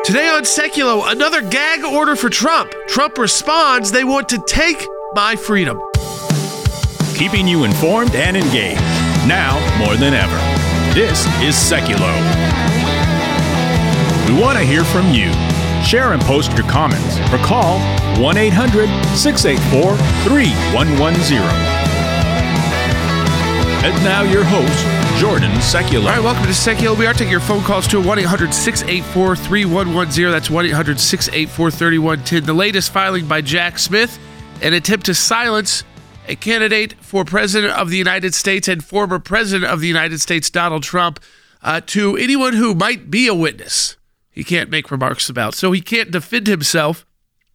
Today on Seculo, another gag order for Trump. Trump responds, they want to take my freedom. Keeping you informed and engaged, now more than ever. This is Seculo. We want to hear from you. Share and post your comments or call 1-800-684-3110. And now your host, Jordan Seculo. All right, welcome to Seculo. We are taking your phone calls to 1-800-684-3110. That's 1-800-684-3110. The latest filing by Jack Smith, an attempt to silence a candidate for president of the United States and former president of the United States, Donald Trump, to anyone who might be a witness. He can't make remarks about. So he can't defend himself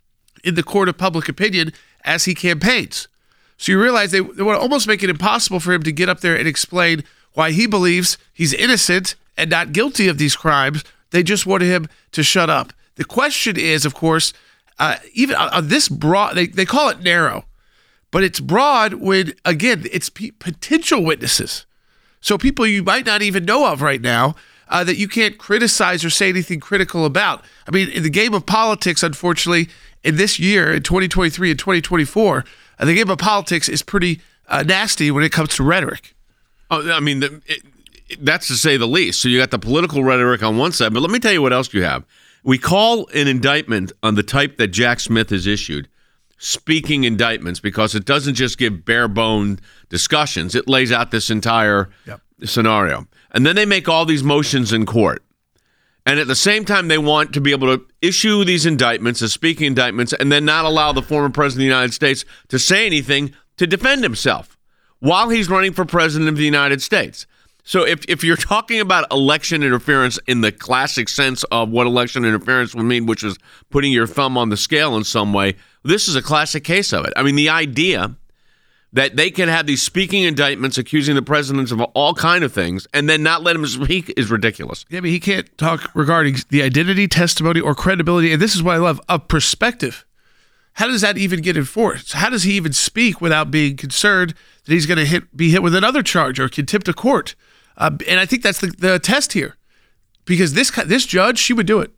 in the court of public opinion as he campaigns. So you realize they want to almost make it impossible for him to get up there and explain why he believes he's innocent and not guilty of these crimes. They just wanted him to shut up. The question is, of course, even on this broad, they call it narrow, but it's broad when, again, it's potential witnesses. So people you might not even know of right now that you can't criticize or say anything critical about. I mean, in the game of politics, unfortunately, in this year, in 2023 and 2024, the game of politics is pretty nasty when it comes to rhetoric. Oh, I mean, that's to say the least. So you got the political rhetoric on one side, but let me tell you what else you have. We call an indictment on the type that Jack Smith has issued speaking indictments because it doesn't just give bare-boned discussions. It lays out this entire scenario. And then they make all these motions in court. And at the same time, they want to be able to issue these indictments as speaking indictments and then not allow the former president of the United States to say anything to defend himself while he's running for president of the United States. So if you're talking about election interference in the classic sense of what election interference would mean, which is putting your thumb on the scale in some way, this is a classic case of it. I mean, the idea that they can have these speaking indictments accusing the presidents of all kind of things and then not let him speak is ridiculous. Yeah, I mean, he can't talk regarding the identity, testimony, or credibility, and this is what I love, of perspective. How does that even get enforced? How does he even speak without being concerned that he's going to be hit with another charge or contempt of court? And I think that's the test here, because this judge, she would do it.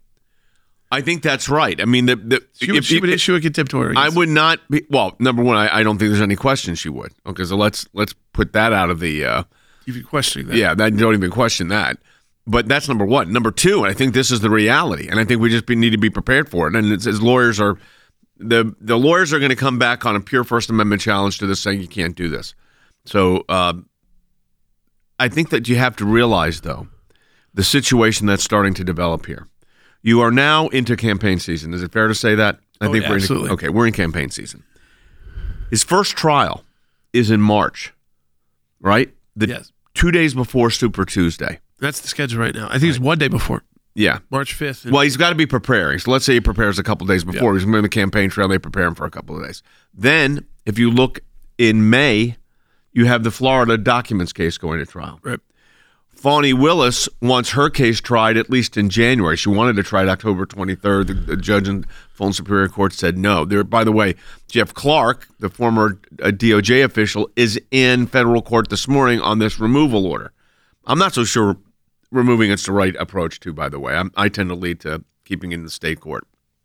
I think that's right. I mean, she would issue a contempt order. I would not be. Well, number one, I don't think there's any question she would. Okay, so let's put that out of the. You've questioning that. Yeah, don't even question that. But that's number one. Number two, and I think this is the reality, and I think we just need to be prepared for it. And as lawyers are, the lawyers are going to come back on a pure First Amendment challenge to this, saying you can't do this. So I think that you have to realize, though, the situation that's starting to develop here. You are now into campaign season. Is it fair to say that? I think we're absolutely. We're in campaign season. His first trial is in March, right? Yes. 2 days before Super Tuesday. That's the schedule right now. I think it's one day before. Yeah. March 5th. Well, he's got to be preparing. So let's say he prepares a couple days before. He's in the campaign trail. They prepare him for a couple of days. Then, if you look in May, you have the Florida documents case going to trial. Right. Fani Willis wants her case tried at least in January. She wanted to try it October 23rd. The judge in Fulton Superior Court said no. By the way, Jeff Clark, the former DOJ official, is in federal court this morning on this removal order. I'm not so sure removing it's the right approach, too, by the way. I tend to lead to keeping it in the state court.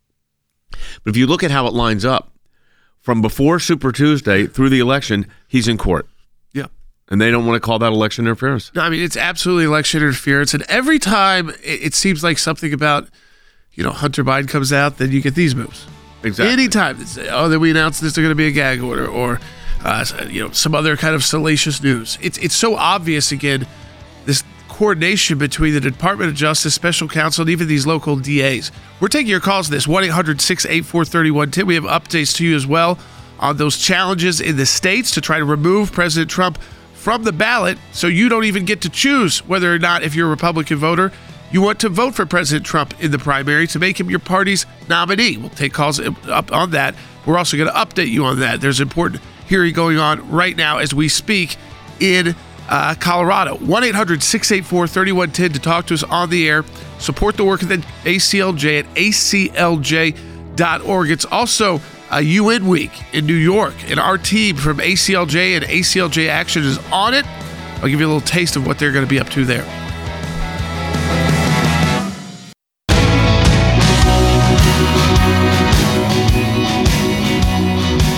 But if you look at how it lines up, from before Super Tuesday through the election, he's in court. Yeah. And they don't want to call that election interference. No, I mean, it's absolutely election interference. And every time it seems like something about, Hunter Biden comes out, then you get these moves. Exactly. Anytime they say, then we announced there's going to be a gag order or, some other kind of salacious news. It's so obvious, again, this coordination between the Department of Justice, special counsel, and even these local DAs. We're taking your calls to this, 1-800-684-3110. We have updates to you as well on those challenges in the states to try to remove President Trump from the ballot so you don't even get to choose whether or not, if you're a Republican voter, you want to vote for President Trump in the primary to make him your party's nominee. We'll take calls up on that. We're also going to update you on that. There's an important hearing going on right now as we speak in Colorado. 1-800-684-3110 to talk to us on the air. Support the work of the ACLJ at aclj.org. It's also a UN Week in New York, and our team from ACLJ and ACLJ Action is on it. I'll give you a little taste of what they're going to be up to there.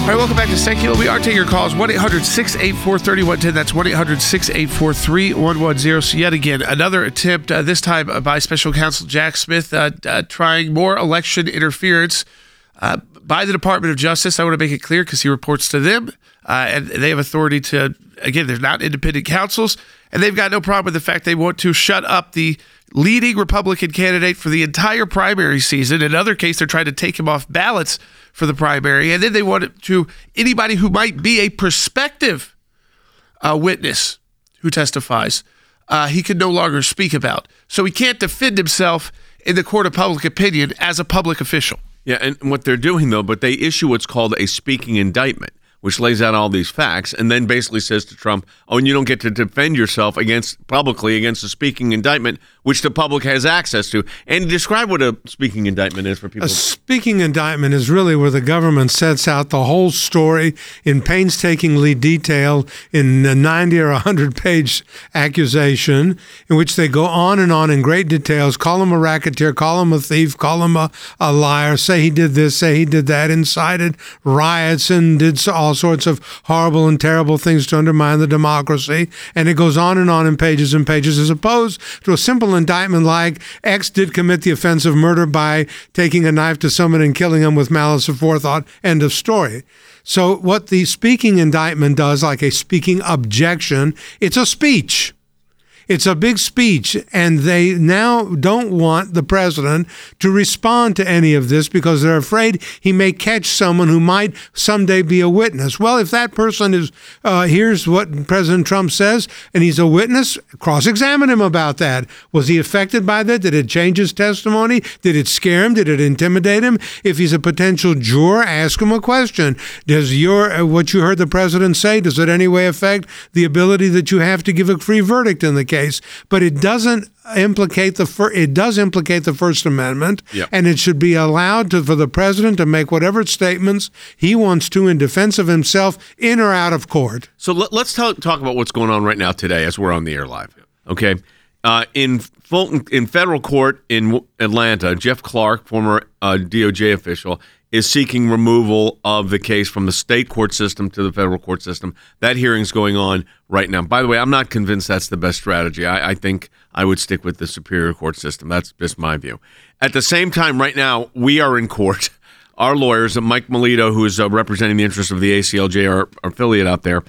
All right, welcome back to Secular. We are taking your calls, 1-800-684-3110. That's 1-800-684-3110. So yet again, another attempt, this time by Special Counsel Jack Smith, trying more election interference by the Department of Justice. I want to make it clear because he reports to them, and they have authority to, again, they're not independent counsels, and they've got no problem with the fact they want to shut up the leading Republican candidate for the entire primary season. In another case, they're trying to take him off ballots for the primary, and then they want it to anybody who might be a prospective witness who testifies, he can no longer speak about. So he can't defend himself in the court of public opinion as a public official. Yeah, and what they're doing, though, but they issue what's called a speaking indictment, which lays out all these facts, and then basically says to Trump, oh, and you don't get to defend yourself publicly against a speaking indictment, which the public has access to. And describe what a speaking indictment is for people. A speaking indictment is really where the government sets out the whole story in painstakingly detail in a 90 or 100-page accusation, in which they go on and on in great details, call him a racketeer, call him a thief, call him a liar, say he did this, say he did that, incited riots and did all sorts of horrible and terrible things to undermine the democracy. And it goes on in pages and pages, as opposed to a simple indictment like X did commit the offense of murder by taking a knife to someone and killing him with malice aforethought. End of story. So what the speaking indictment does, like a speaking objection, it's a speech. It's a big speech, and they now don't want the president to respond to any of this because they're afraid he may catch someone who might someday be a witness. Well, if that person is, here's what President Trump says, and he's a witness, cross-examine him about that. Was he affected by that? Did it change his testimony? Did it scare him? Did it intimidate him? If he's a potential juror, ask him a question. Does what you heard the president say, does it any way affect the ability that you have to give a free verdict in the case? But it doesn't implicate it does implicate the First Amendment, yep. And it should be allowed for the president to make whatever statements he wants to in defense of himself, in or out of court. So let's talk about what's going on right now today as we're on the air live. Okay, in federal court in Atlanta, Jeff Clark, former DOJ official, is seeking removal of the case from the state court system to the federal court system. That hearing's going on right now. By the way, I'm not convinced that's the best strategy. I think I would stick with the superior court system. That's just my view. At the same time, right now, we are in court. Our lawyers, Mike Melito, who is representing the interests of the ACLJ, our affiliate out there,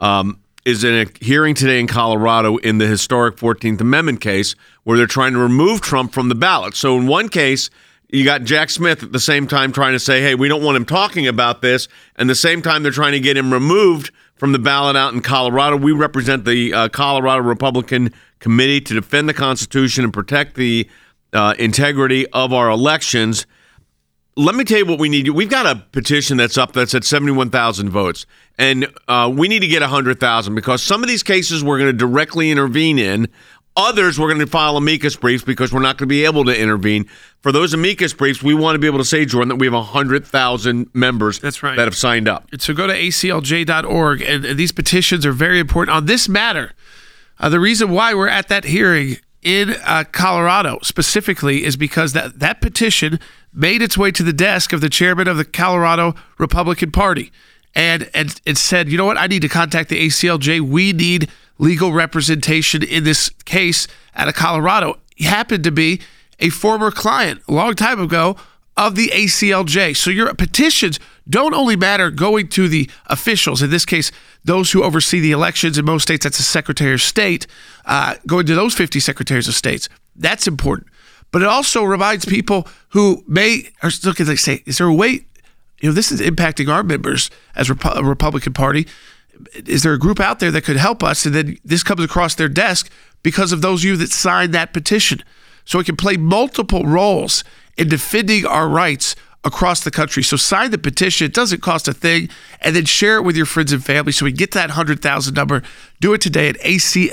is in a hearing today in Colorado in the historic 14th Amendment case where they're trying to remove Trump from the ballot. So in one case, you got Jack Smith at the same time trying to say, hey, we don't want him talking about this. And the same time they're trying to get him removed from the ballot out in Colorado. We represent the Colorado Republican Committee to defend the Constitution and protect the integrity of our elections. Let me tell you what we need. We've got a petition that's up that's at 71,000 votes. And we need to get 100,000 because some of these cases we're going to directly intervene in. Others, we're going to file amicus briefs because we're not going to be able to intervene. For those amicus briefs, we want to be able to say, Jordan, that we have 100,000 members That's right. that have signed up. So go to aclj.org, and these petitions are very important on this matter. The reason why we're at that hearing in Colorado specifically is because that petition made its way to the desk of the chairman of the Colorado Republican Party. And it said, you know what, I need to contact the ACLJ. We need legal representation in this case out of Colorado. He happened to be a former client a long time ago of the ACLJ. So your petitions don't only matter going to the officials, in this case, those who oversee the elections. In most states, that's the Secretary of State, going to those 50 Secretaries of States. That's important. But it also reminds people who are looking, they say, is there a way, this is impacting our members as a Republican Party. Is there a group out there that could help us? And then this comes across their desk because of those of you that signed that petition. So it can play multiple roles in defending our rights across the country. So sign the petition. It doesn't cost a thing. And then share it with your friends and family so we get that 100,000 number. Do it today at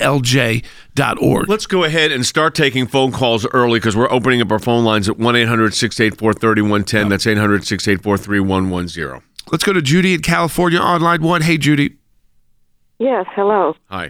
aclj.org. Let's go ahead and start taking phone calls early because we're opening up our phone lines at 1-800-684-3110. That's 800-684-3110. Let's go to Judy in California on line 1. Hey, Judy. Yes, hello. Hi.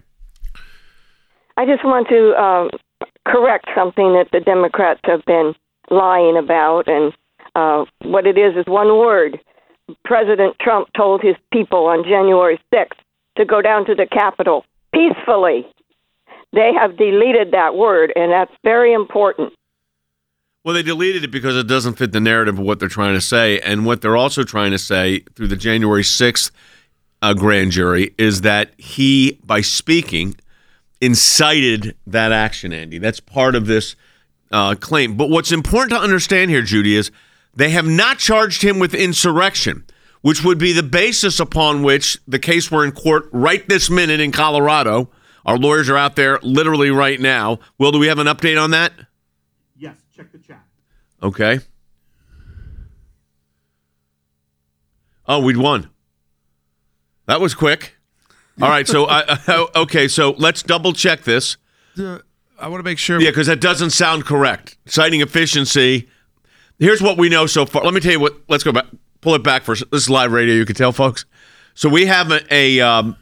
I just want to correct something that the Democrats have been lying about, and what it is one word, President Trump told his people on January 6th to go down to the Capitol peacefully. They have deleted that word, and that's very important. Well, they deleted it because it doesn't fit the narrative of what they're trying to say. And what they're also trying to say through the January 6th grand jury is that he, by speaking, incited that action, Andy. That's part of this claim. But what's important to understand here, Judy, is they have not charged him with insurrection, which would be the basis upon which the case we're in court right this minute in Colorado. Our lawyers are out there literally right now. Will, do we have an update on that? Yes, check the chat. Okay. Oh, we'd won. That was quick. All right, so okay, so let's double check this. I want to make sure. Yeah, because that doesn't sound correct. Citing efficiency. Here's what we know so far. Let me tell you what. Let's go back. Pull it back for this is live radio. You can tell, folks. So we have a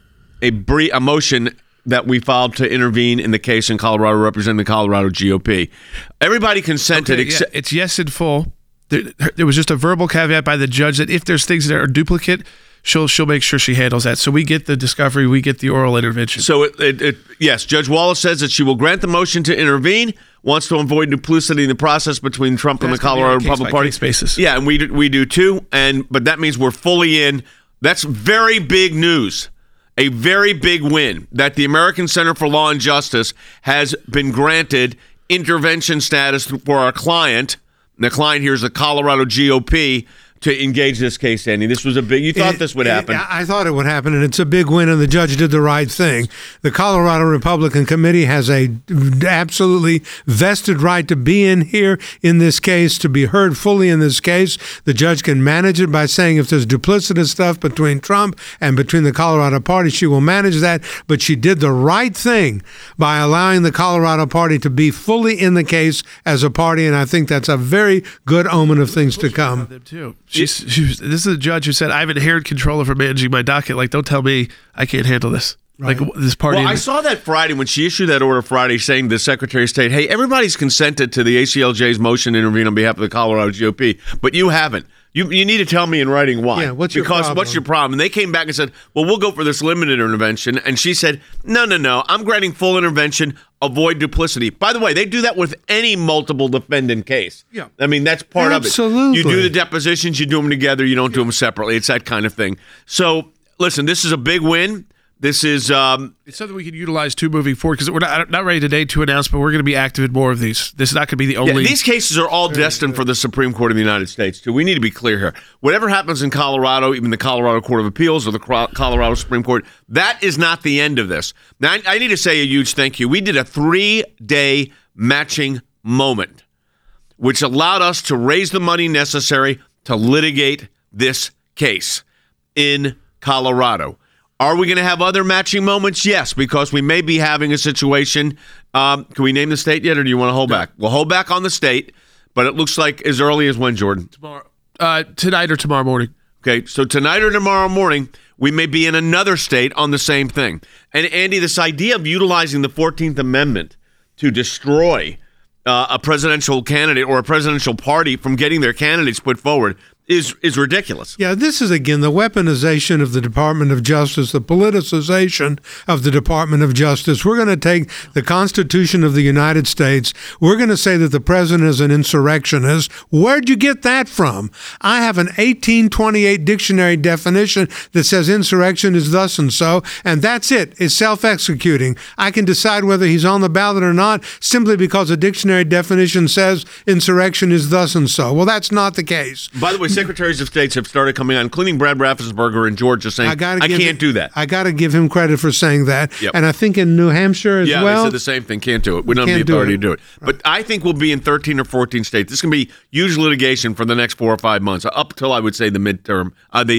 motion that we filed to intervene in the case in Colorado, representing the Colorado GOP. Everybody consented. Okay, it's yes in full. There was just a verbal caveat by the judge that if there's things that are duplicate, she'll make sure she handles that. So we get the discovery, we get the oral intervention. So yes, Judge Wallace says that she will grant the motion to intervene, wants to avoid duplicity in the process between Trump and the Colorado Republican Party. Basis. Yeah, and we do too. But that means we're fully in. That's very big news. A very big win that the American Center for Law and Justice has been granted intervention status for our client. And the client here is the Colorado GOP to engage this case, Andy. This was a big. You thought this would happen. I thought it would happen, and it's a big win, and the judge did the right thing. The Colorado Republican Committee has a absolutely vested right to be in here in this case, to be heard fully in this case. The judge can manage it by saying if there's duplicitous stuff between Trump and between the Colorado Party, she will manage that. But she did the right thing by allowing the Colorado Party to be fully in the case as a party, and I think that's a very good omen of things to come. Them too. This is a judge who said, I have inherent control over managing my docket. Like, don't tell me I can't handle this. Right. Like, this party. Well, I saw that Friday when she issued that order Friday saying to the Secretary of State, hey, everybody's consented to the ACLJ's motion to intervene on behalf of the Colorado GOP, but you haven't. You need to tell me in writing why. Yeah, what's your problem? What's your problem? And they came back and said, well, we'll go for this limited intervention. And she said, no. I'm granting full intervention, avoid duplicity. By the way, they do that with any multiple defendant case. Yeah. I mean, that's part of it. Absolutely. You do the depositions, you do them together, you don't do them separately. It's that kind of thing. So, listen, this is a big win. This is it's something we can utilize too moving forward because we're not ready today to announce, but we're going to be active in more of these. This is not going to be the only. Yeah, these cases are all destined for the Supreme Court of the United States, too. We need to be clear here. Whatever happens in Colorado, even the Colorado Court of Appeals or the Colorado Supreme Court, that is not the end of this. Now, I need to say a huge thank you. We did a 3-day matching moment, which allowed us to raise the money necessary to litigate this case in Colorado. Are we going to have other matching moments? Yes, because we may be having a situation. Can we name the state yet, or do you want to hold back? We'll hold back on the state, but it looks like as early as when, Jordan? Tomorrow, tonight or tomorrow morning. Okay, so tonight or tomorrow morning, we may be in another state on the same thing. And, Andy, this idea of utilizing the 14th Amendment to destroy a presidential candidate or a presidential party from getting their candidates put forward is ridiculous. Yeah, this is, again, the weaponization of the Department of Justice, the politicization of the Department of Justice. We're going to take the Constitution of the United States. We're going to say that the president is an insurrectionist. Where'd you get that from? I have an 1828 dictionary definition that says insurrection is thus and so, and that's it. It's self-executing. I can decide whether he's on the ballot or not simply because a dictionary definition says insurrection is thus and so. Well, that's not the case. By the way, Secretaries of State have started coming on, including Brad Raffensperger in Georgia, saying, I can't do that. I got to give him credit for saying that. Yep. And I think in New Hampshire as well. Yeah, they said the same thing. Can't do it. We don't have the authority to do it. Right. But I think we'll be in 13 or 14 states. This can be huge litigation for the next 4 or 5 months, up till I would say the midterm,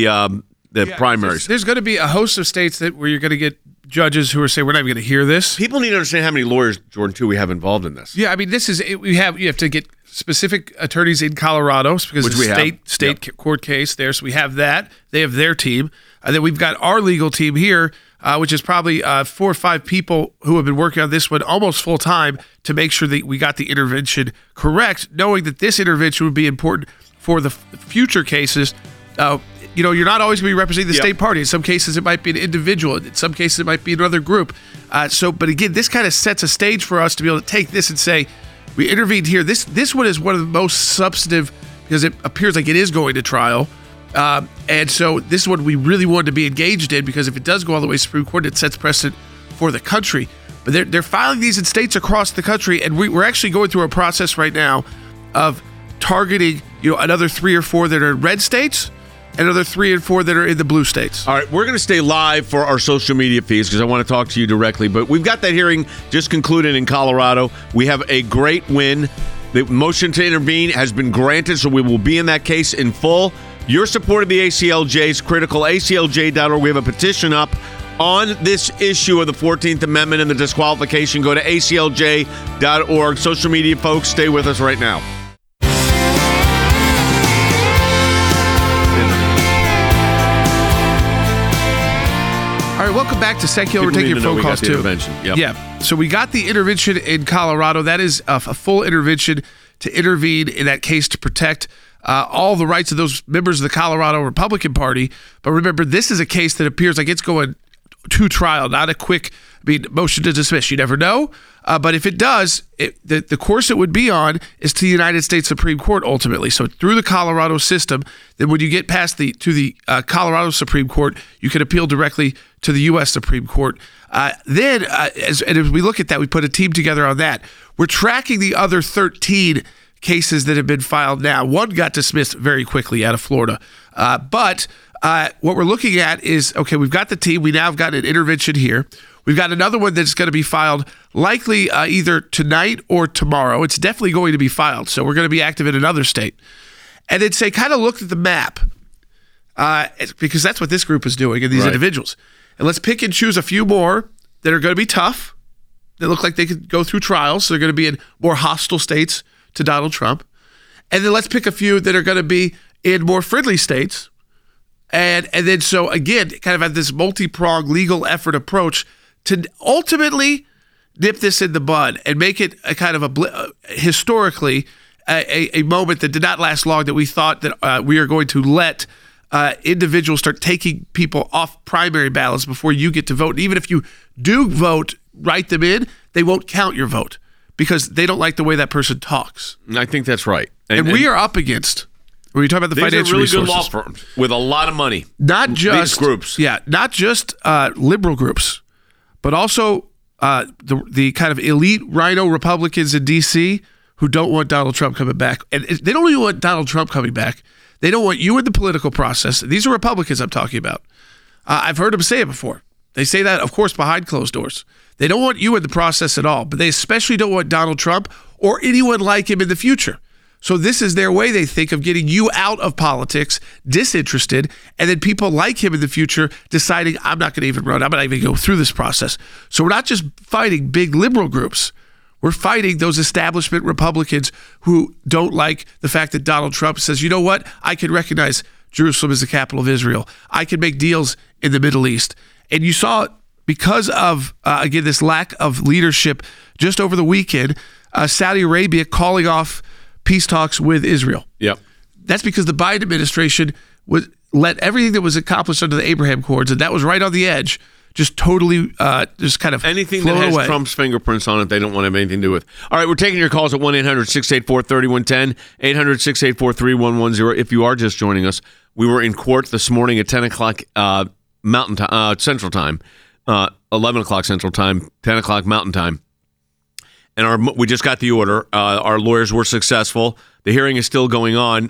the primaries. There's going to be a host of states where you're going to get judges who are saying, we're not even going to hear this. People need to understand how many lawyers, Jordan, too, we have involved in this. Yeah, I mean, you have to get specific attorneys in Colorado because it's a state court case there. So we have that. They have their team. And then we've got our legal team here, which is probably 4 or 5 people who have been working on this one almost full time to make sure that we got the intervention correct, knowing that this intervention would be important for the future cases. you're not always going to be representing the state party. In some cases, it might be an individual. In some cases, it might be another group. But again, this kind of sets a stage for us to be able to take this and say, we intervened here. This one is one of the most substantive because it appears like it is going to trial. And so this is what we really wanted to be engaged in, because if it does go all the way to Supreme Court, it sets precedent for the country. But they're filing these in states across the country, and we're actually going through a process right now of targeting, another 3 or 4 that are in red states, and another 3 and 4 that are in the blue states. All right, we're going to stay live for our social media feeds because I want to talk to you directly. But we've got that hearing just concluded in Colorado. We have a great win. The motion to intervene has been granted, so we will be in that case in full. Your support of the ACLJ is critical. ACLJ.org. We have a petition up on this issue of the 14th Amendment and the disqualification. Go to ACLJ.org. Social media folks, stay with us right now. All right, welcome back to Secular. We're taking your phone calls too. Yep. Yeah, so we got the intervention in Colorado. That is a full intervention to intervene in that case to protect all the rights of those members of the Colorado Republican Party. But remember, this is a case that appears like it's going to trial, not a quick motion to dismiss. You never know. But if it does, the course it would be on is to the United States Supreme Court ultimately. So through the Colorado system, then when you get past the Colorado Supreme Court, you can appeal directly to the U.S. Supreme Court. As we look at that, we put a team together on that. We're tracking the other 13 cases that have been filed now. One got dismissed very quickly out of Florida. But what we're looking at is, okay, we've got the team. We now have got an intervention here. We've got another one that's going to be filed likely either tonight or tomorrow. It's definitely going to be filed. So we're going to be active in another state. And then say, kind of look at the map because that's what this group is doing and these individuals. And let's pick and choose a few more that are going to be tough, that look like they could go through trials. So they're going to be in more hostile states to Donald Trump. And then let's pick a few that are going to be in more friendly states. And then so again, kind of have this multi-pronged legal effort approach to ultimately nip this in the bud and make it a kind of historically a moment that did not last long, that we thought that we are going to let individuals start taking people off primary ballots before you get to vote. And even if you do vote, write them in, they won't count your vote because they don't like the way that person talks. I think that's right. And we are up against, when you talk about the financial resources, resources. These are really good law firms with a lot of money. Not just these groups. Yeah, not just liberal groups, but also the kind of elite rhino Republicans in D.C. who don't want Donald Trump coming back. And they don't even want Donald Trump coming back. They don't want you in the political process. These are Republicans I'm talking about. I've heard them say it before. They say that, of course, behind closed doors. They don't want you in the process at all, but they especially don't want Donald Trump or anyone like him in the future. So this is their way, they think, of getting you out of politics, disinterested, and then people like him in the future deciding, I'm not going to even run. I'm not even going to go through this process. So we're not just fighting big liberal groups. We're fighting those establishment Republicans who don't like the fact that Donald Trump says, you know what? I can recognize Jerusalem as the capital of Israel. I can make deals in the Middle East. And you saw, because of, again, this lack of leadership just over the weekend, Saudi Arabia calling off peace talks with Israel. Yep. That's because the Biden administration would let everything that was accomplished under the Abraham Accords, and that was right on the edge, just totally just kind of anything that has away. Trump's fingerprints on it, they don't want to have anything to do with. All right, we're taking your calls at 1-800-684-3110, 800-684-3110. If you are just joining us, we were in court this morning at 10 o'clock Mountain time, Central Time, 11 o'clock Central Time, 10 o'clock Mountain Time. And we just got the order. Our lawyers were successful. The hearing is still going on.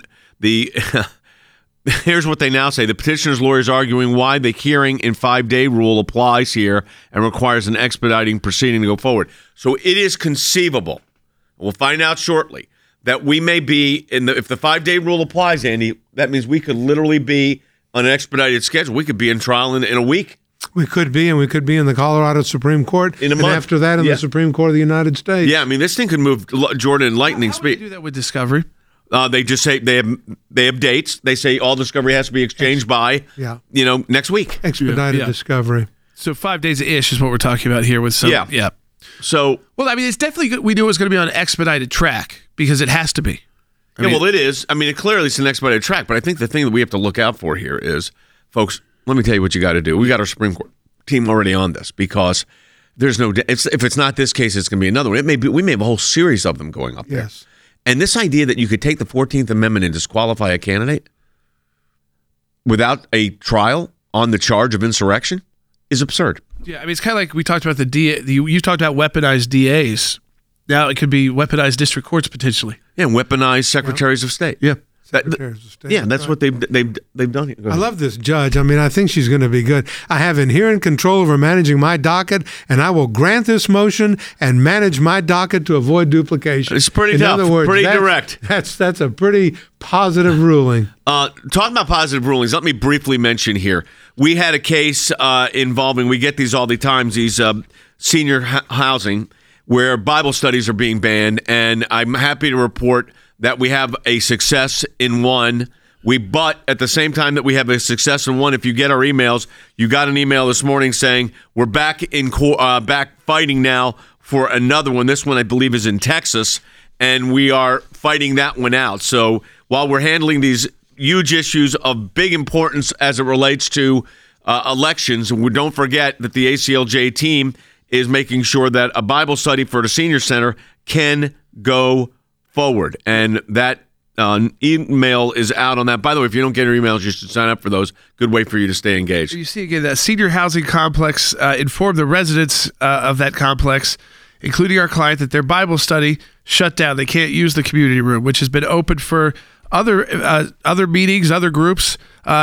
Here's what they now say. The petitioner's lawyers arguing why the hearing in 5-day rule applies here and requires an expediting proceeding to go forward. So it is conceivable, we'll find out shortly, that we may be, if the 5-day rule applies, Andy, that means we could literally be on an expedited schedule. We could be in trial in a week. We could be, and we could be in the Colorado Supreme Court, in a month. And after that in the Supreme Court of the United States. Yeah, I mean, this thing could move, Jordan, in lightning speed. How do they do that with discovery? They just say they have dates. They say all discovery has to be exchanged by, next week. Expedited discovery. So 5 days-ish is what we're talking about here with some. Yeah. So, well, I mean, it's definitely good. We knew it was going to be on an expedited track because it has to be. Well, it is. I mean, it clearly it's an expedited track, but I think the thing that we have to look out for here is, folks, let me tell you what you got to do. We got our Supreme Court team already on this because there's no. If it's not this case, it's going to be another one. It may be. We may have a whole series of them going up there. Yes. And this idea that you could take the 14th Amendment and disqualify a candidate without a trial on the charge of insurrection is absurd. Yeah, I mean, it's kind of like we talked about you talked about weaponized DAs. Now it could be weaponized district courts potentially. Yeah, and weaponized secretaries of state. Yeah. Secretaries of State. Yeah, that's what they've done here. I love this judge. I mean, I think she's going to be good. I have inherent control over managing my docket, and I will grant this motion and manage my docket to avoid duplication. It's pretty tough. In other words, pretty direct. That's a pretty positive ruling. Talking about positive rulings, let me briefly mention here. We had a case involving, we get these all the time, these senior housing where Bible studies are being banned, and I'm happy to report that we have a success in one. But at the same time that we have a success in one, if you get our emails, you got an email this morning saying we're back back fighting now for another one. This one, I believe, is in Texas, and we are fighting that one out. So while we're handling these huge issues of big importance as it relates to elections, we don't forget that the ACLJ team is making sure that a Bible study for the senior center can go forward, and that email is out on that. By the way, if you don't get your emails, you should sign up for those. Good way for you to stay engaged. You see again that senior housing complex informed the residents of that complex, including our client, that their Bible study shut down. They can't use the community room, which has been open for other meetings, other groups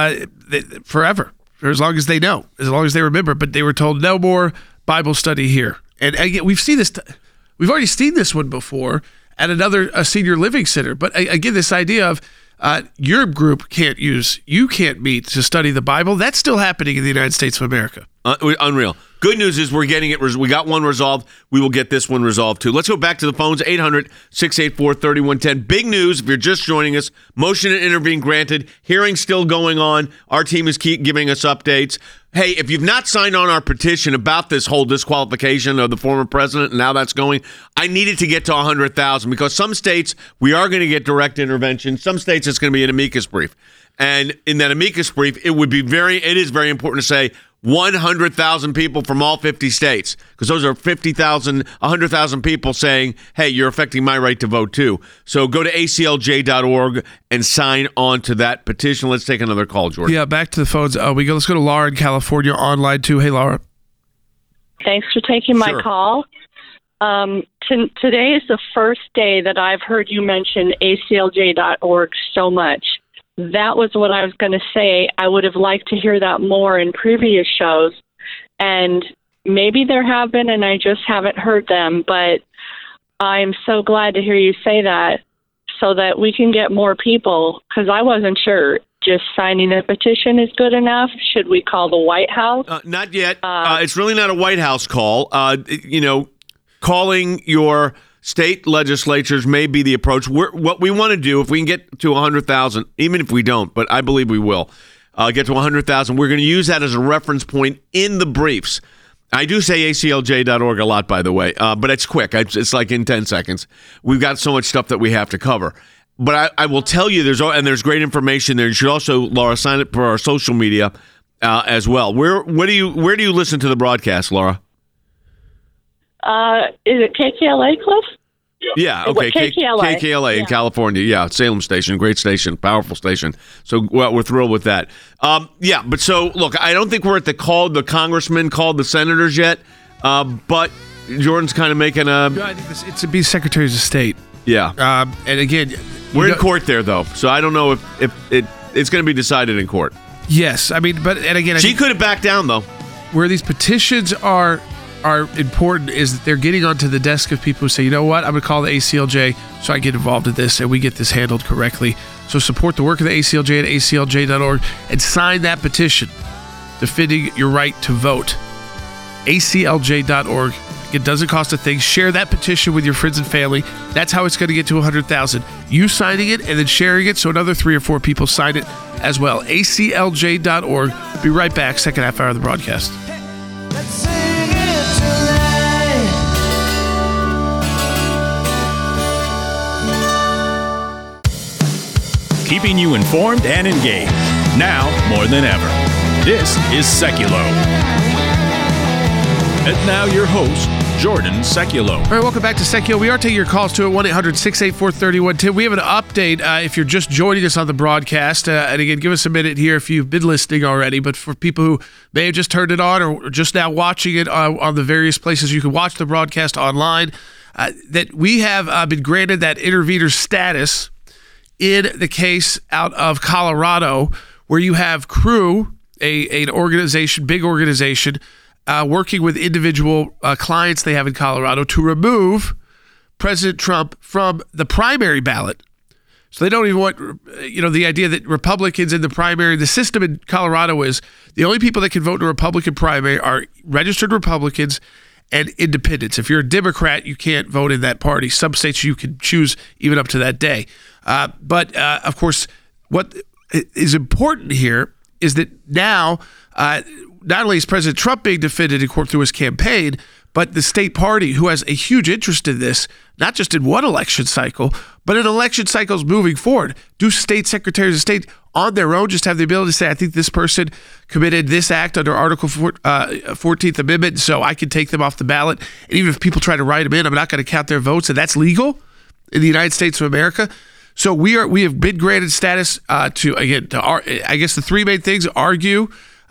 forever, for as long as they know, as long as they remember. But they were told no more Bible study here. And again, we've seen this. We've already seen this one before at a senior living center. But again, this idea of your group you can't meet to study the Bible, that's still happening in the United States of America. Unreal. Good news is we're getting it. We got one resolved. We will get this one resolved too. Let's go back to the phones, 800-684-3110. Big news if you're just joining us. Motion to intervene granted. Hearing still going on. Our team is keep giving us updates. Hey, if you've not signed on our petition about this whole disqualification of the former president and how that's going, I need it to get to 100,000 because some states we are going to get direct intervention. Some states it's going to be an amicus brief. And in that amicus brief, it is very important to say 100,000 people from all 50 states, because those are 50,000, 100,000 people saying, hey, you're affecting my right to vote too. So go to aclj.org and sign on to that petition. Let's take another call, Jordan. Yeah, back to the phones. Let's go to Laura in California online too. Hey, Laura. Thanks for taking my call. Today is the first day that I've heard you mention aclj.org so much. That was what I was going to say. I would have liked to hear that more in previous shows, and maybe there have been, and I just haven't heard them, but I'm so glad to hear you say that so that we can get more people, because I wasn't sure. Just signing a petition is good enough? Should we call the White House? Not yet. It's really not a White House call. Calling your state legislatures may be the approach. What we want to do, if we can get to 100,000, even if we don't, but I believe we will, get to 100,000, we're going to use that as a reference point in the briefs. I do say aclj.org a lot, by the way, but it's quick. It's like in 10 seconds. We've got so much stuff that we have to cover. But I will tell you, there's great information there. You should also, Laura, sign up for our social media as well. Where do you listen to the broadcast, Laura? Is it KKLA, Cliff? Yeah, okay. KKLA in California. Yeah, Salem station, great station, powerful station. So we're thrilled with that. But so, look, I don't think we're at the congressman called the senators yet, but Jordan's kind of making a... I think it's to be secretaries of state. Yeah. And again... We're in court there, though, so I don't know if it's going to be decided in court. Yes, I mean, and again... She could have backed down, though. Where these petitions are important is that they're getting onto the desk of people who say, you know what, I'm going to call the ACLJ so I get involved in this and we get this handled correctly. So support the work of the ACLJ at aclj.org and sign that petition defending your right to vote. aclj.org. It doesn't cost a thing. Share that petition with your friends and family. That's how it's going to get to 100,000. You signing it and then sharing it so another 3 or 4 people sign it as well. aclj.org. Be right back. Second half hour of the broadcast. keeping you informed and engaged. Now more than ever. This is Seculo. And now your host, Jordan Seculo. All right, welcome back to Seculo. We are taking your calls to 1-800-684-3110. We have an update if you're just joining us on the broadcast. And again, give us a minute here if you've been listening already. But for people who may have just turned it on or just now watching it on the various places you can watch the broadcast online, that we have been granted that intervener status in the case out of Colorado, where you have Crew, an organization, big organization, working with individual clients they have in Colorado to remove President Trump from the primary ballot. So they don't even want, the idea that Republicans in the primary, the system in Colorado is the only people that can vote in a Republican primary are registered Republicans and independents. If you're a Democrat, you can't vote in that party. Some states you can choose even up to that day. But of course, what is important here is that now, not only is President Trump being defended in court through his campaign, but the state party, who has a huge interest in this, not just in one election cycle, but in election cycles moving forward. Do state secretaries of state on their own just have the ability to say, I think this person committed this act under Article 14th Amendment, so I can take them off the ballot. And even if people try to write them in, I'm not going to count their votes, and that's legal in the United States of America. So we have been granted status I guess the three main things: argue,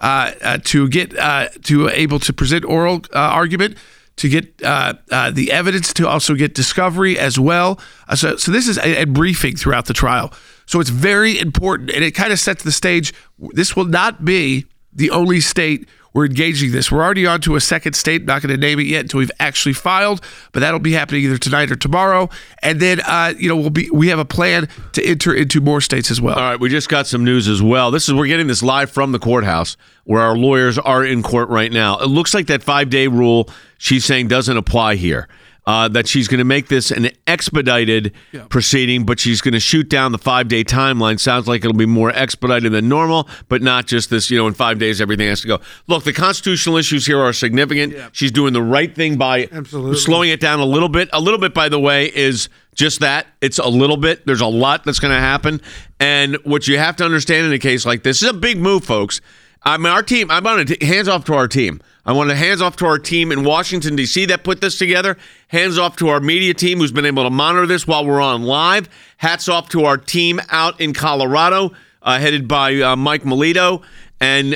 to get to able to present oral argument, to get the evidence, to also get discovery as well. So this is a briefing throughout the trial. So it's very important, and it kind of sets the stage. This will not be the only state we're engaging this. We're already on to a second state. Not going to name it yet until we've actually filed, but that'll be happening either tonight or tomorrow. And then, we have a plan to enter into more states as well. All right, we just got some news as well. We're getting this live from the courthouse where our lawyers are in court right now. It looks like that 5-day rule she's saying doesn't apply here. That she's going to make this an expedited proceeding, but she's going to shoot down the 5-day timeline. Sounds like it'll be more expedited than normal, but not just this, in 5 days everything has to go. Look, the constitutional issues here are significant. Yeah. She's doing the right thing by slowing it down a little bit. A little bit, by the way, is just that. It's a little bit. There's a lot that's going to happen. And what you have to understand in a case like this is a big move, folks. I mean, our team, I want to hands off to our team. I want to hands off to our team in Washington, D.C. that put this together. Hands off to our media team who's been able to monitor this while we're on live. Hats off to our team out in Colorado, headed by Mike Melito. And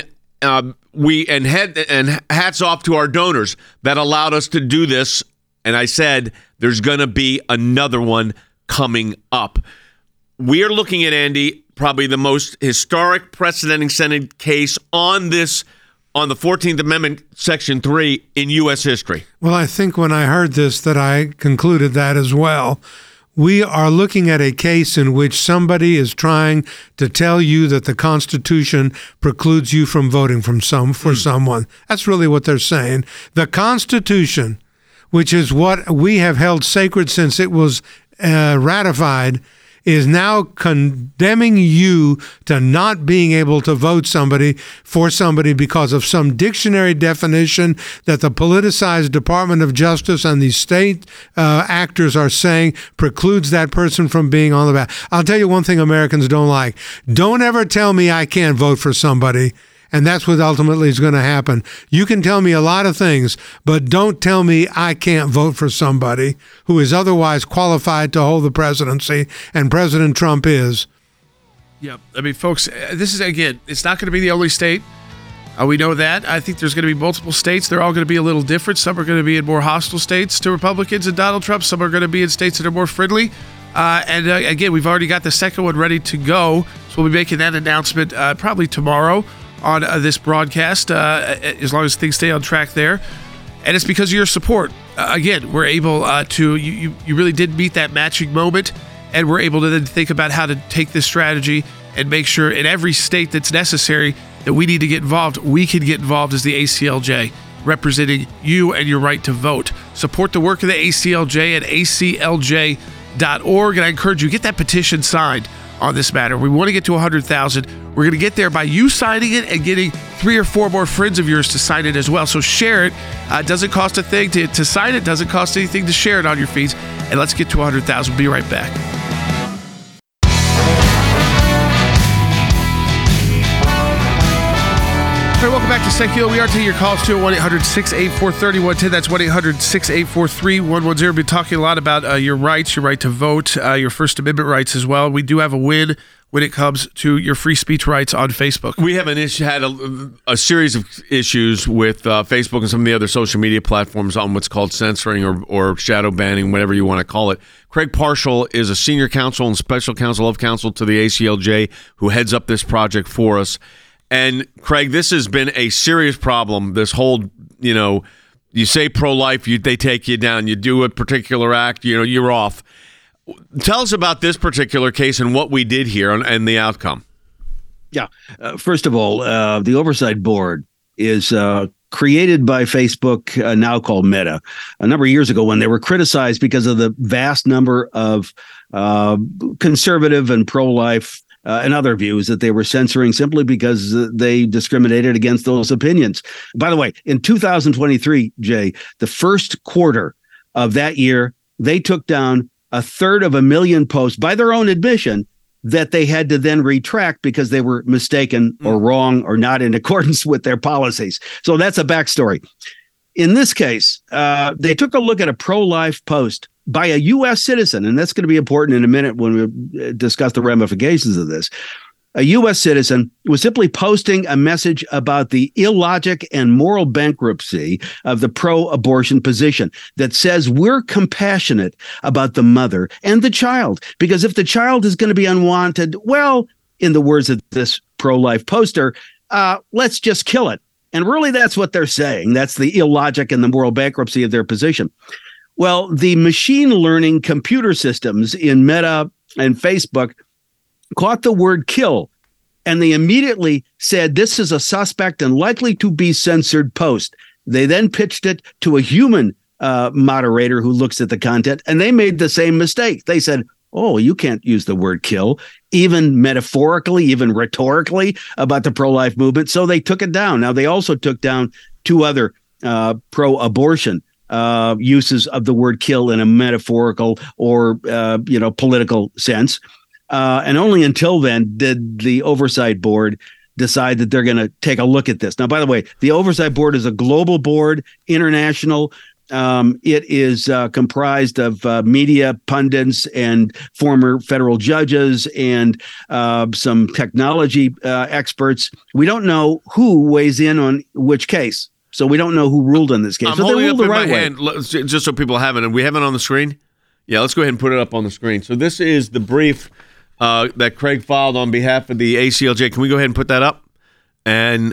hats off to our donors that allowed us to do this. And I said there's going to be another one coming up. We are looking at, Andy, probably the most historic precedenting Senate case on the 14th Amendment, Section 3 in U.S. history. Well, I think when I heard this that I concluded that as well. We are looking at a case in which somebody is trying to tell you that the Constitution precludes you from voting for someone. That's really what they're saying. The Constitution, which is what we have held sacred since it was ratified, is now condemning you to not being able to vote for somebody because of some dictionary definition that the politicized Department of Justice and the state actors are saying precludes that person from being on the ballot. I'll tell you one thing Americans don't like. Don't ever tell me I can't vote for somebody. And that's what ultimately is going to happen. You can tell me a lot of things, but don't tell me I can't vote for somebody who is otherwise qualified to hold the presidency, and President Trump is. Yeah, I mean, folks, this is, again, it's not going to be the only state. We know that. I think there's going to be multiple states. They're all going to be a little different. Some are going to be in more hostile states to Republicans and Donald Trump. Some are going to be in states that are more friendly. Again, we've already got the second one ready to go. So we'll be making that announcement probably tomorrow on this broadcast, as long as things stay on track there. And it's because of your support. Again, we're able to, you really did meet that matching moment, and we're able to then think about how to take this strategy and make sure in every state that's necessary that we need to get involved, we can get involved as the ACLJ, representing you and your right to vote. Support the work of the ACLJ at aclj.org, and I encourage you, get that petition signed on this matter. We want to get to 100,000. We're going to get there by you signing it and getting 3 or 4 more friends of yours to sign it as well. So share it. It doesn't cost a thing to sign it. Doesn't cost anything to share it on your feeds. And let's get to 100,000. Be right back. Welcome back to Secular. We are taking your calls to 1-800-684-3110. That's 1-800-684-3110. We've been talking a lot about your rights, your right to vote, your First Amendment rights as well. We do have a win when it comes to your free speech rights on Facebook. We have had a series of issues with Facebook and some of the other social media platforms on what's called censoring or shadow banning, whatever you want to call it. Craig Parshall is a senior counsel and special counsel of counsel to the ACLJ who heads up this project for us. And Craig, this has been a serious problem. This whole, you say pro-life, they take you down. You do a particular act, you're off. Tell us about this particular case and what we did here and the outcome. Yeah. First of all, the Oversight Board is created by Facebook, now called Meta, a number of years ago when they were criticized because of the vast number of conservative and pro-life and other views that they were censoring simply because they discriminated against those opinions. By the way, in 2023, Jay, the first quarter of that year, they took down 1/3 posts by their own admission that they had to then retract because they were mistaken or wrong or not in accordance with their policies. So that's a backstory. In this case, they took a look at a pro-life post by a U.S. citizen, and that's going to be important in a minute when we discuss the ramifications of this. A U.S. citizen was simply posting a message about the illogic and moral bankruptcy of the pro-abortion position that says we're compassionate about the mother and the child, because if the child is going to be unwanted, well, in the words of this pro-life poster, let's just kill it. And really, that's what they're saying. That's the illogic and the moral bankruptcy of their position. Well, the machine learning computer systems in Meta and Facebook caught the word kill, and they immediately said this is a suspect and likely to be censored post. They then pitched it to a human moderator who looks at the content, and they made the same mistake. They said, oh, you can't use the word kill, even metaphorically, even rhetorically, about the pro-life movement. So they took it down. Now, they also took down 2 other pro-abortion uses of the word kill in a metaphorical or, political sense. And only until then did the Oversight Board decide that they're going to take a look at this. Now, by the way, the Oversight Board is a global board, international. It is comprised of media pundits and former federal judges and some technology experts. We don't know who weighs in on which case. So we don't know who ruled on this case. I'm so holding they up ruled in the right my way. hand, just so people have it. And we have it on the screen? Yeah, let's go ahead and put it up on the screen. So this is the brief that Craig filed on behalf of the ACLJ. Can we go ahead and put that up? And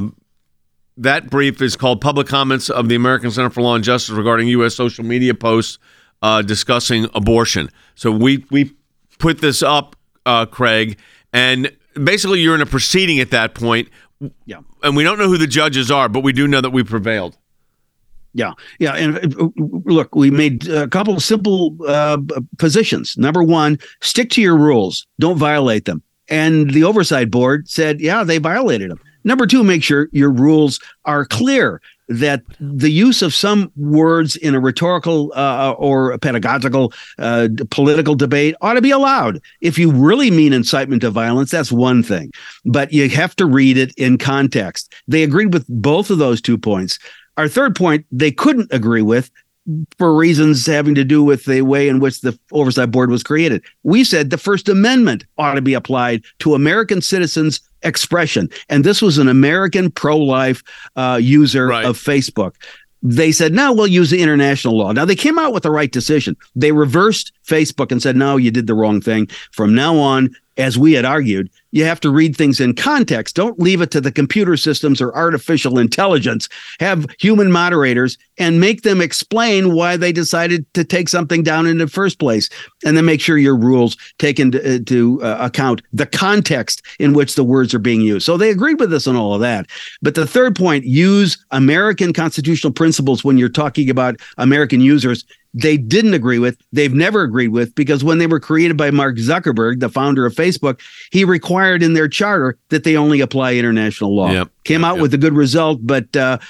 that brief is called Public Comments of the American Center for Law and Justice regarding U.S. social media posts discussing abortion. So we put this up, Craig, and basically you're in a proceeding at that point. Yeah. And we don't know who the judges are, but we do know that we prevailed. Yeah. And look, we made a couple of simple positions. Number one, stick to your rules. Don't violate them. And the Oversight Board said, yeah, they violated them. Number two, make sure your rules are clear, that the use of some words in a rhetorical or a pedagogical political debate ought to be allowed. If you really mean incitement to violence, that's one thing, but you have to read it in context. They agreed with both of those 2 points. Our third point, they couldn't agree with for reasons having to do with the way in which the Oversight Board was created. We said the First Amendment ought to be applied to American citizens' expression. And this was an American pro-life user of Facebook. They said, no, we'll use the international law. Now, they came out with the right decision. They reversed Facebook and said, no, you did the wrong thing. From now on, as we had argued, you have to read things in context. Don't leave it to the computer systems or artificial intelligence. Have human moderators and make them explain why they decided to take something down in the first place. And then make sure your rules take into account the context in which the words are being used. So they agreed with us on all of that. But the third point, use American constitutional principles when you're talking about American users. They didn't agree with, they've never agreed with, because when they were created by Mark Zuckerberg, the founder of Facebook, he required in their charter that they only apply international law. Yep. came out with a good result, but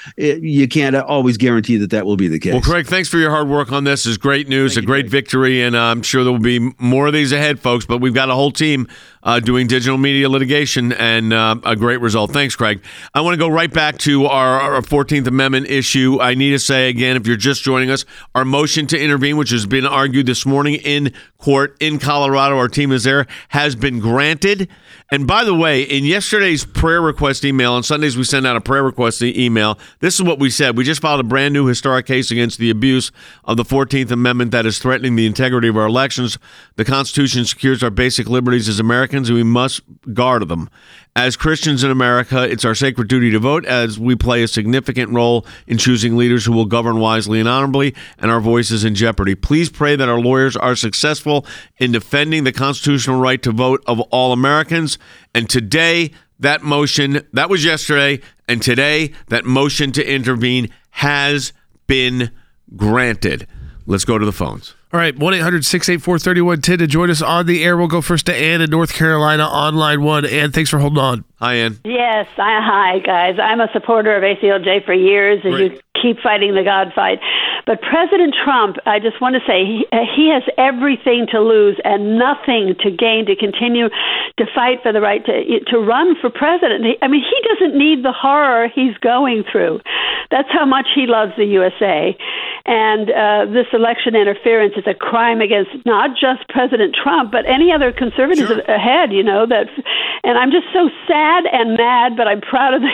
you can't always guarantee that will be the case. Well, Craig, thanks for your hard work on this. It's great news, a great victory, and I'm sure there will be more of these ahead, folks. But we've got a whole team doing digital media litigation, and a great result. Thanks, Craig. I want to go right back to our 14th Amendment issue. I need to say again, if you're just joining us, our motion to intervene, which has been argued this morning in court in Colorado, our team is there, has been granted. And by the way, in yesterday's prayer request email, on Sundays we send out a prayer request email, this is what we said. We just filed a brand new historic case against the abuse of the 14th Amendment that is threatening the integrity of our elections. The Constitution secures our basic liberties as Americans, and we must guard them. As Christians in America, it's our sacred duty to vote, as we play a significant role in choosing leaders who will govern wisely and honorably, and our voice is in jeopardy. Please pray that our lawyers are successful in defending the constitutional right to vote of all Americans. And today, that motion, that was yesterday, and today, that motion to intervene has been granted. Let's go to the phones. All right, 1-800-684-3110 to join us on the air. We'll go first to Ann in North Carolina on line one. Ann, thanks for holding on. Hi, Ann. Yes, hi, guys. I'm a supporter of ACLJ for years, and you keep fighting the God fight. But President Trump, I just want to say, he has everything to lose and nothing to gain to continue to fight for the right to run for president. He doesn't need the horror he's going through. That's how much he loves the USA. And this election interference is a crime against not just President Trump, but any other conservatives ahead, and I'm just so sad and mad, but I'm proud of the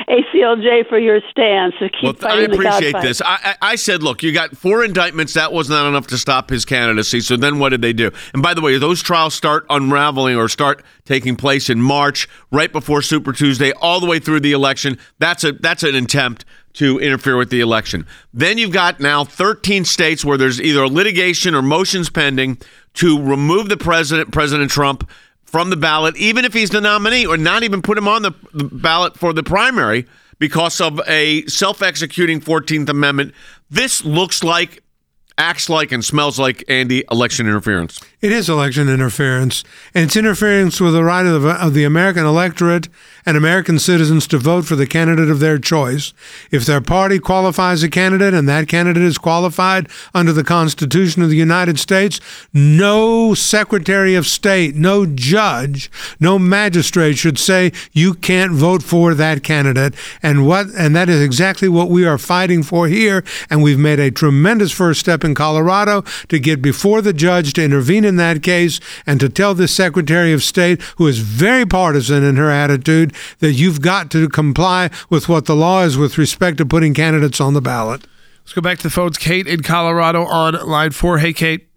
ACLJ for your stance. So keep fighting the God fight. I appreciate this. I said, look, you got 4 indictments. That was not enough to stop his candidacy. So then what did they do? And by the way, those trials start unraveling or start taking place in March, right before Super Tuesday, all the way through the election. That's an attempt to interfere with the election. Then you've got now 13 states where there's either litigation or motions pending to remove the President Trump from the ballot, even if he's the nominee, or not even put him on the ballot for the primary because of a self-executing 14th Amendment. This looks like, acts like, and smells like, Andy, election interference. It is election interference, and it's interference with the right of the American electorate and American citizens to vote for the candidate of their choice. If their party qualifies a candidate and that candidate is qualified under the Constitution of the United States, no Secretary of State, no judge, no magistrate should say you can't vote for that candidate. And that is exactly what we are fighting for here. And we've made a tremendous first step in Colorado to get before the judge to intervene in that case and to tell the Secretary of State, who is very partisan in her attitude, that you've got to comply with what the law is with respect to putting candidates on the ballot. Let's go back to the phones. Kate in Colorado on line 4. Hey, Kate.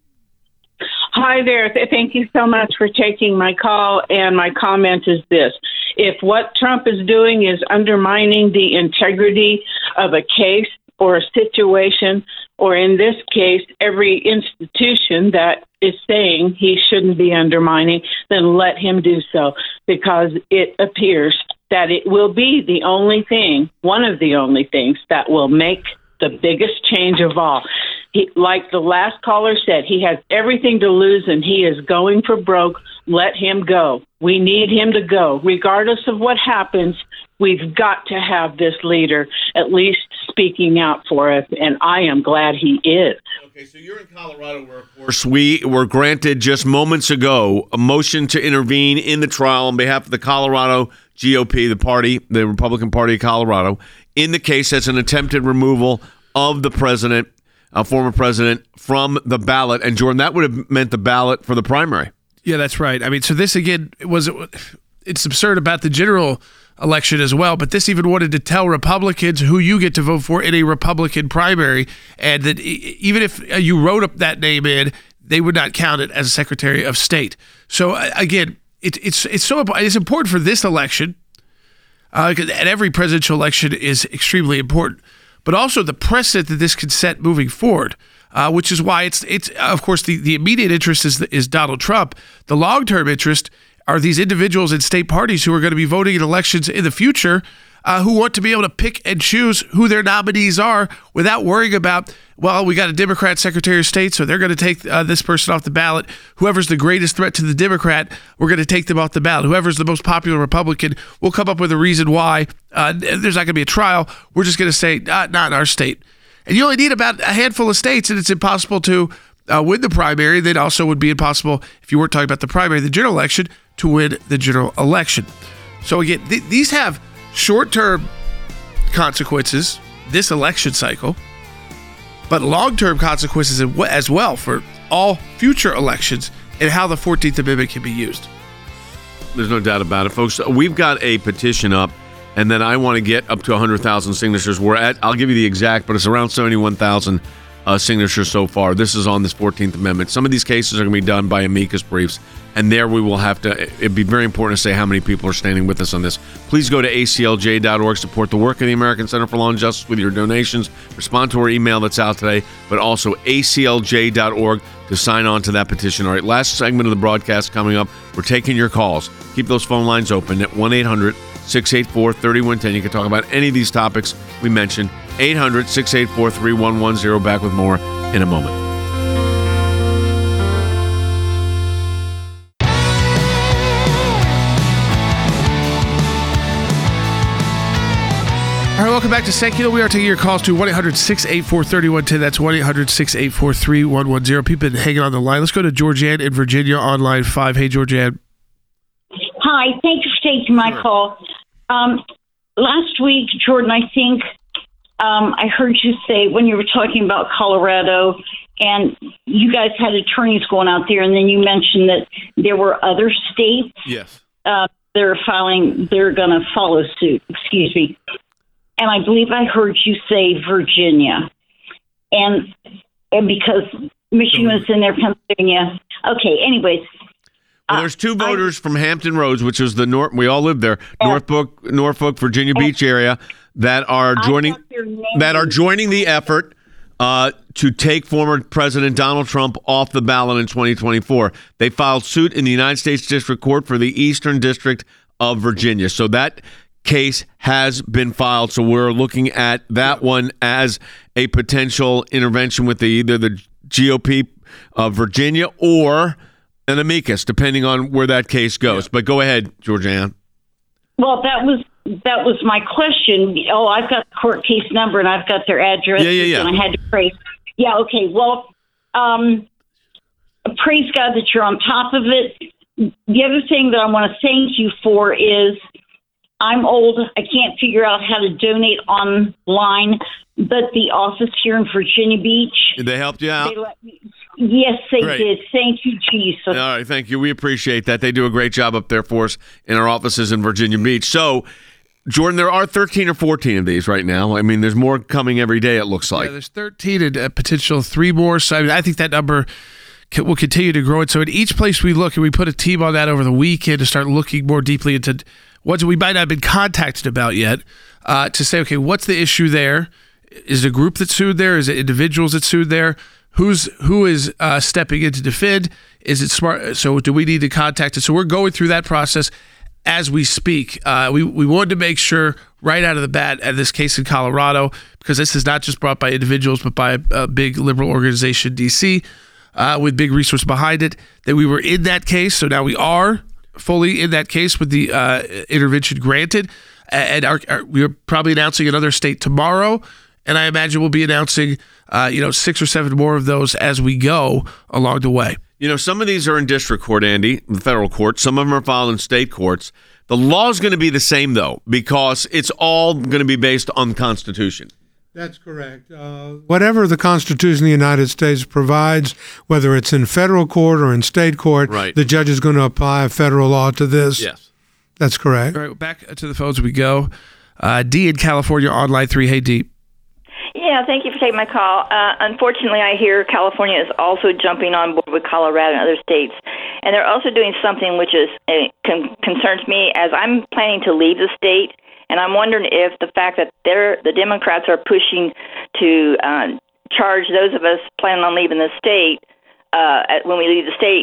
Hi there. Thank you so much for taking my call. And my comment is this. If what Trump is doing is undermining the integrity of a case or a situation, or in this case, every institution that is saying he shouldn't be undermining, then let him do so, because it appears that it will be the only thing, one of the only things that will make the biggest change of all. Like the last caller said, he has everything to lose and he is going for broke. Let him go. We need him to go. Regardless of what happens, we've got to have this leader at least speaking out for us, and I am glad he is. Okay, so you're in Colorado where, of course, we were granted just moments ago a motion to intervene in the trial on behalf of the Colorado GOP, the Republican Party of Colorado, in the case as an attempted removal of the president, former president, from the ballot. And, Jordan, that would have meant the ballot for the primary. Yeah, that's right. I mean, so this, again, it's absurd about the general election as well, but this even wanted to tell Republicans who you get to vote for in a Republican primary, and that even if you wrote up that name in, they would not count it as a Secretary of State. So again, it's important for this election, and every presidential election is extremely important, but also the precedent that this can set moving forward. Which is why it's of course the immediate interest is Donald Trump. The long-term interest are these individuals in state parties who are going to be voting in elections in the future who want to be able to pick and choose who their nominees are without worrying about, well, we got a Democrat Secretary of State, so they're going to take this person off the ballot. Whoever's the greatest threat to the Democrat, we're going to take them off the ballot. Whoever's the most popular Republican, we'll come up with a reason why. There's not going to be a trial. We're just going to say, not in our state. And you only need about a handful of states, and it's impossible to win the primary. Then also would be impossible, if you weren't talking about the primary, the general election, to win the general election. So again, these have short-term consequences, this election cycle, but long-term consequences as well for all future elections and how the 14th Amendment can be used. There's no doubt about it, folks. We've got a petition up, and then I want to get up to 100,000 signatures. We're at, I'll give you the exact, but it's around 71,000 signatures so far. This is on this 14th Amendment. Some of these cases are going to be done by amicus briefs, and there we will have to, it'd be very important to say how many people are standing with us on this. Please go to aclj.org, support the work of the American Center for Law and Justice with your donations. Respond to our email that's out today, but also aclj.org to sign on to that petition. All right, last segment of the broadcast coming up. We're taking your calls. Keep those phone lines open at 1-800-684-3110. You can talk about any of these topics we mentioned. 800-684-3110. Back with more in a moment. All right, welcome back to Secular. We are taking your calls to 1-800-684-3110. That's 1-800-684-3110. People been hanging on the line. Let's go to Georgianne in Virginia on line 5. Hey, Georgianne. Hi, thanks for taking my call. Last week, Jordan, I think I heard you say when you were talking about Colorado, and you guys had attorneys going out there, and then you mentioned that there were other states. Yes. They're going to follow suit. Excuse me. And I believe I heard you say Virginia, and because Michigan was in there, Pennsylvania. Okay. Anyways. Well, there's two voters from Hampton Roads, which is the North. We all live there, Norfolk, Virginia Beach area, that are joining the effort to take former President Donald Trump off the ballot in 2024. They filed suit in the United States District Court for the Eastern District of Virginia. So that case has been filed. So we're looking at that one as a potential intervention with either the GOP of Virginia or an amicus, depending on where that case goes. Yeah. But go ahead, Georgianne. Well, that was my question. Oh, I've got the court case number and I've got their address. Yeah. And I had to praise. Yeah, okay. Well, praise God that you're on top of it. The other thing that I want to thank you for is I'm old. I can't figure out how to donate online, but the office here in Virginia Beach. They helped you out? Yes, they Great. did. Thank you, Jesus. All right, thank you. We appreciate that. They do a great job up there for us in our offices in Virginia Beach. So, Jordan, there are 13 or 14 of these right now. I mean, there's more coming every day, it looks like. Yeah, there's 13 and a potential 3 more. So, I think that number will continue to grow. And so, in each place we look, and we put a team on that over the weekend to start looking more deeply into ones we might not have been contacted about yet, to say, okay, what's the issue there? Is it a group that sued there? Is it individuals that sued there? Who is stepping in to defend? Is it smart? So do we need to contact it? So we're going through that process as we speak. We wanted to make sure right out of the bat at this case in Colorado, because this is not just brought by individuals, but by a big liberal organization, DC, with big resources behind it, that we were in that case. So now we are fully in that case with the intervention granted. And we're probably announcing another state tomorrow. And I imagine we'll be announcing, 6 or 7 more of those as we go along the way. Some of these are in district court, Andy, the federal court. Some of them are filed in state courts. The law is going to be the same, though, because it's all going to be based on the Constitution. That's correct. Whatever the Constitution of the United States provides, whether it's in federal court or in state court, right, the judge is going to apply federal law to this. Yes. That's correct. All right, back to the phones we go. Dee in California on line 3. Hey, Dee. Yeah, thank you for taking my call. Unfortunately, I hear California is also jumping on board with Colorado and other states. And they're also doing something which is concerns me as I'm planning to leave the state. And I'm wondering if the fact that the Democrats are pushing to charge those of us planning on leaving the state when we leave the state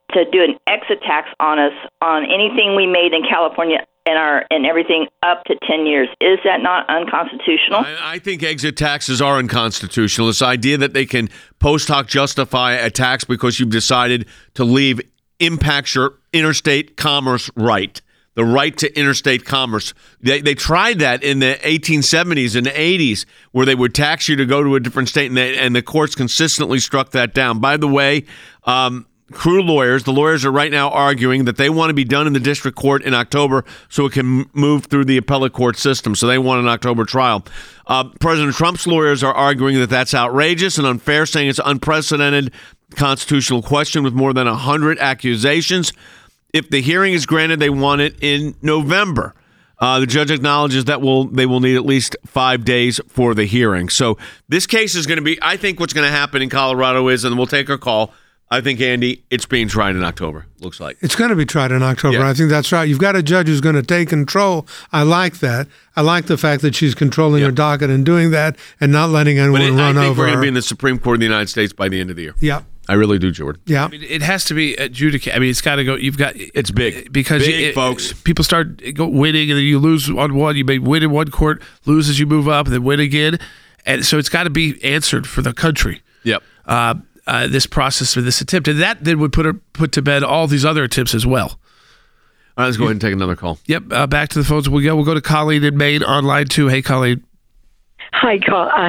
to do an exit tax on us on anything we made in California and everything up to 10 years. Is that not unconstitutional? I think exit taxes are unconstitutional. This idea that they can post hoc justify a tax because you've decided to leave impacts your interstate commerce right. The right to interstate commerce. They tried that in the 1870s and the 80s, where they would tax you to go to a different state, and the courts consistently struck that down. By the way, the lawyers are right now arguing that they want to be done in the district court in October so it can move through the appellate court system. So they want an October trial. President Trump's lawyers are arguing that that's outrageous and unfair, saying it's unprecedented constitutional question with more than 100 accusations. If the hearing is granted, they want it in November. The judge acknowledges that they will need at least 5 days for the hearing. So this case is going to be, I think what's going to happen in Colorado is, and we'll take a call, I think, Andy, it's being tried in October, looks like. It's going to be tried in October. Yeah. I think that's right. You've got a judge who's going to take control. I like that. I like the fact that she's controlling her docket and doing that and not letting anyone run over her. I think we're going to be in the Supreme Court of the United States by the end of the year. Yeah. I really do, Jordan. Yeah, I mean, it has to be adjudicated. I mean, it's got to go. It's big because folks. People start winning, and then you lose on one. You may win in one court, lose as you move up, and then win again. And so it's got to be answered for the country. Yep. This process for this attempt, and that then would put to bed all these other attempts as well. All right, let's go ahead and take another call. Yep. Back to the phones. We'll go to Colleen in Maine on line 2. Hey, Colleen. Hi.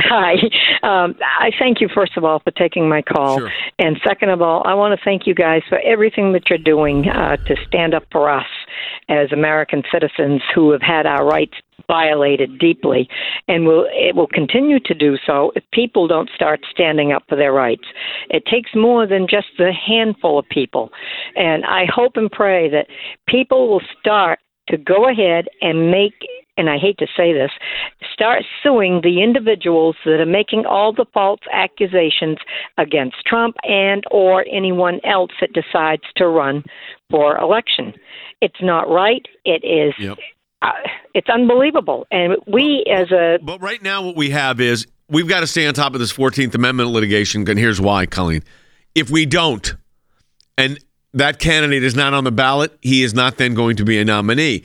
I thank you, first of all, for taking my call. Sure. And second of all, I want to thank you guys for everything that you're doing to stand up for us as American citizens who have had our rights violated deeply. And it will continue to do so if people don't start standing up for their rights. It takes more than just a handful of people. And I hope and pray that people will start to go ahead and and I hate to say this, start suing the individuals that are making all the false accusations against Trump and or anyone else that decides to run for election. It's not right. It is. Yep. It's unbelievable. And But right now what we have is we've got to stay on top of this 14th Amendment litigation, and here's why, Colleen. If we don't, and that candidate is not on the ballot, he is not then going to be a nominee.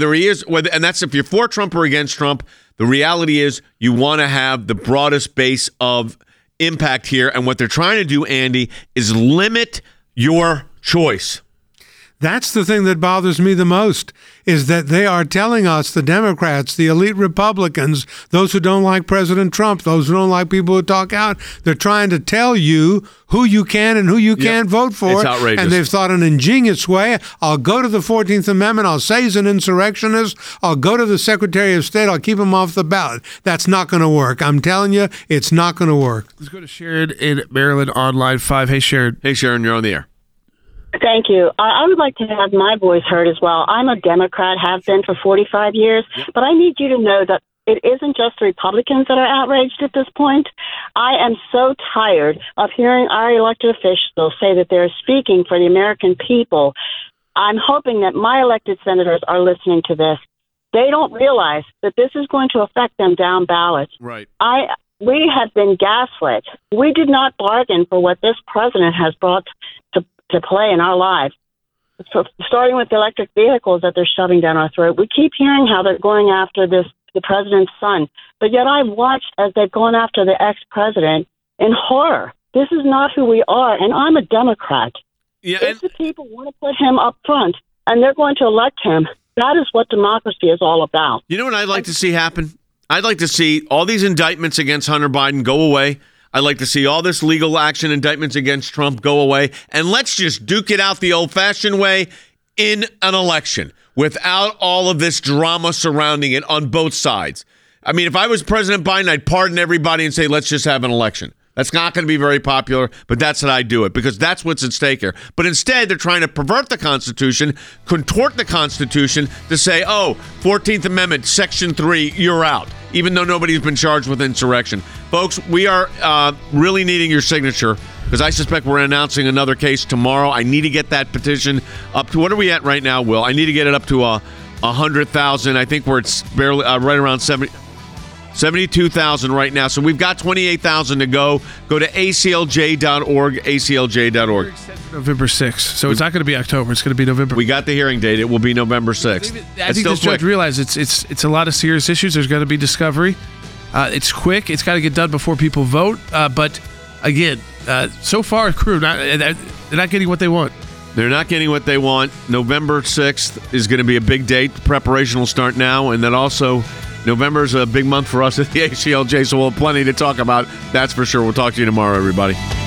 And that's if you're for Trump or against Trump, the reality is you want to have the broadest base of impact here. And what they're trying to do, Andy, is limit your choice. That's the thing that bothers me the most, is that they are telling us, the Democrats, the elite Republicans, those who don't like President Trump, those who don't like people who talk out, they're trying to tell you who you can and who you can't vote for. It's outrageous. And they've thought an ingenious way. I'll go to the 14th Amendment. I'll say he's an insurrectionist. I'll go to the Secretary of State. I'll keep him off the ballot. That's not going to work. I'm telling you, it's not going to work. Let's go to Sharon in Maryland on line 5. Hey, Sharon. Hey, Sharon, you're on the air. Thank you. I would like to have my voice heard as well. I'm a Democrat, have been for 45 years, but I need you to know that it isn't just the Republicans that are outraged at this point. I am so tired of hearing our elected officials say that they're speaking for the American people. I'm hoping that my elected senators are listening to this. They don't realize that this is going to affect them down ballot. Right. We have been gaslit. We did not bargain for what this president has brought to play in our lives. So starting with the electric vehicles that they're shoving down our throat. We keep hearing how they're going after the president's son, but yet I've watched as they've gone after the ex-president in horror. This is not who we are, and I'm a Democrat. Yeah, if the people want to put him up front and they're going to elect him, that is what democracy is all about. You know what I'd like to see happen? I'd like to see all these indictments against Hunter Biden go away. I'd like to see all this legal action indictments against Trump go away. And let's just duke it out the old-fashioned way in an election without all of this drama surrounding it on both sides. I mean, if I was President Biden, I'd pardon everybody and say, let's just have an election. That's not going to be very popular, but that's how I do it because that's what's at stake here. But instead, they're trying to pervert the Constitution, contort the Constitution to say, 14th Amendment, Section 3, you're out, even though nobody's been charged with insurrection. Folks, we are really needing your signature because I suspect we're announcing another case tomorrow. I need to get that petition up to, what are we at right now, Will? I need to get it up to 100,000. I think we're barely right around 70. 72,000 right now. So we've got 28,000 to go. Go to aclj.org, aclj.org. November 6th. So it's not going to be October. It's going to be November. We got the hearing date. It will be November 6th. I think this judge realized it's a lot of serious issues. There's going to be discovery. It's quick. It's got to get done before people vote. But again, so far, crew, they're not getting what they want. They're not getting what they want. November 6th is going to be a big date. Preparation will start now. And then also, November is a big month for us at the ACLJ, so we'll have plenty to talk about. That's for sure. We'll talk to you tomorrow, everybody.